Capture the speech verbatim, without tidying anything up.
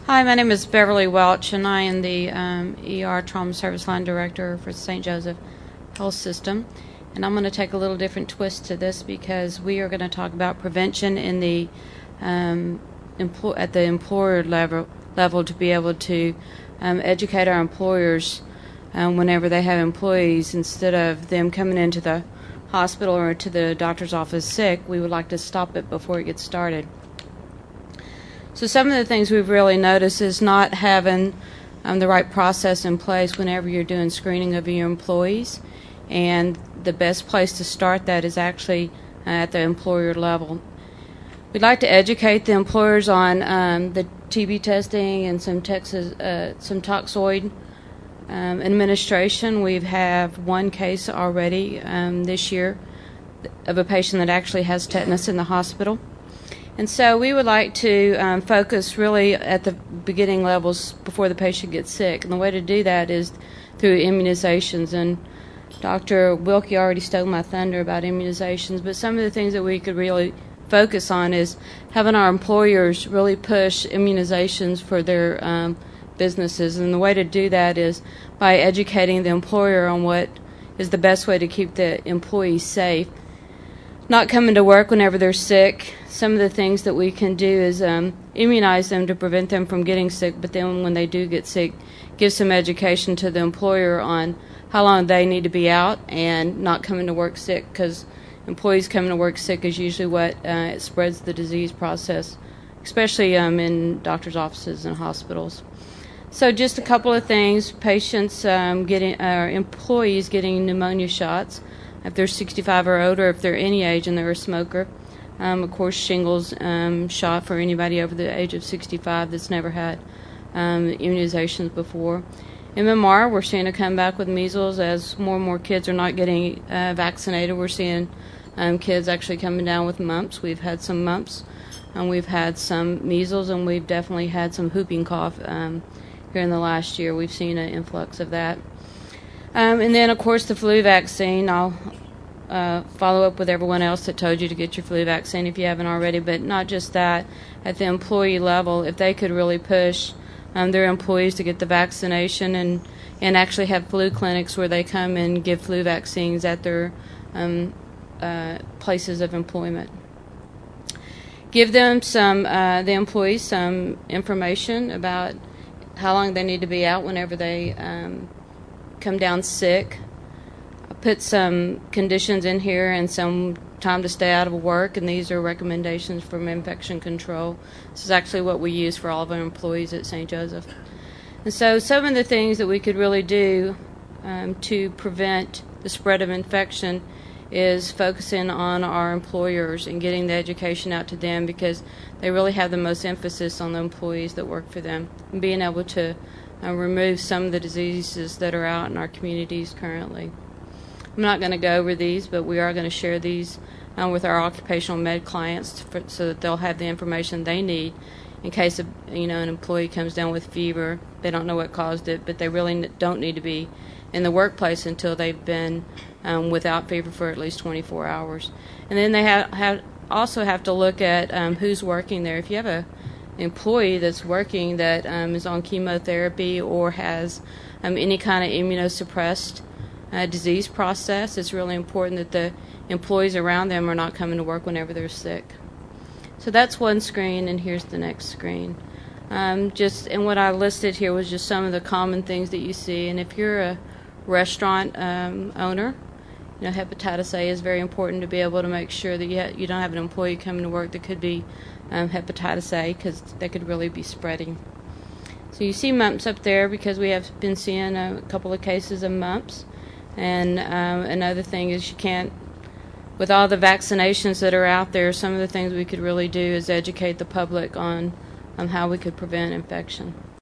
Hi, my name is Beverly Welch, and I am the um, E R Trauma Service Line Director for Saint Joseph Health System. And I'm going to take a little different twist to this because we are going to talk about prevention in the um, empl- at the employer level, level to be able to um, educate our employers um, whenever they have employees. Instead of them coming into the hospital or to the doctor's office sick, we would like to stop it before it gets started. So some of the things we've really noticed is not having um, the right process in place whenever you're doing screening of your employees. And the best place to start that is actually uh, at the employer level. We'd like to educate the employers on um, the T B testing and some Texas, uh, some toxoid um, administration. We have one case already um, this year of a patient that actually has tetanus in the hospital. And so we would like to um, focus really at the beginning levels before the patient gets sick. And the way to do that is through immunizations. And Doctor Wilkie already stole my thunder about immunizations, but some of the things that we could really focus on is having our employers really push immunizations for their um, businesses. And the way to do that is by educating the employer on what is the best way to keep the employees safe. Not coming to work whenever they're sick. Some of the things that we can do is um, immunize them to prevent them from getting sick, but then when they do get sick, give some education to the employer on how long they need to be out and not coming to work sick, because employees coming to work sick is usually what uh, it spreads the disease process, especially um, in doctors' offices and hospitals. So just a couple of things: patients um, getting, uh, employees getting pneumonia shots if they're sixty-five or older, if they're any age and they're a smoker. Um, of course, shingles um, shot for anybody over the age of sixty-five that's never had um, immunizations before. M M R, we're seeing a comeback with measles as more and more kids are not getting uh, vaccinated. We're seeing um, kids actually coming down with mumps. We've had some mumps, and we've had some measles, and we've definitely had some whooping cough um, here in the last year. We've seen an influx of that. Um, and then, of course, the flu vaccine. I'll uh, follow up with everyone else that told you to get your flu vaccine if you haven't already. But not just that, at the employee level, if they could really push um, their employees to get the vaccination and, and actually have flu clinics where they come and give flu vaccines at their um, uh, places of employment. Give them some, uh, the employees some information about how long they need to be out whenever they um, come down sick. Put some conditions in here and some time to stay out of work, and these are recommendations from infection control. This is actually what we use for all of our employees at Saint Joseph. And so some of the things that we could really do um, to prevent the spread of infection is focusing on our employers and getting the education out to them, because they really have the most emphasis on the employees that work for them, and being able to uh, remove some of the diseases that are out in our communities currently. I'm not going to go over these, but we are going to share these uh, with our occupational med clients for, so that they'll have the information they need in case of, you know, an employee comes down with fever. They don't know what caused it, but they really n- don't need to be in the workplace until they've been um, without fever for at least twenty-four hours. And then they have, have also have to look at um, who's working there. If you have a employee that's working that um, is on chemotherapy or has um, any kind of immunosuppressed uh, disease process, it's really important that the employees around them are not coming to work whenever they're sick. So that's one screen, and here's the next screen. Um, just and what I listed here was just some of the common things that you see. And if you're a restaurant um, owner, you know, hepatitis A is very important to be able to make sure that you, ha- you don't have an employee coming to work that could be um, hepatitis A, because they could really be spreading. So you see mumps up there because we have been seeing a couple of cases of mumps. And um, another thing is you can't, with all the vaccinations that are out there, some of the things we could really do is educate the public on, on how we could prevent infection.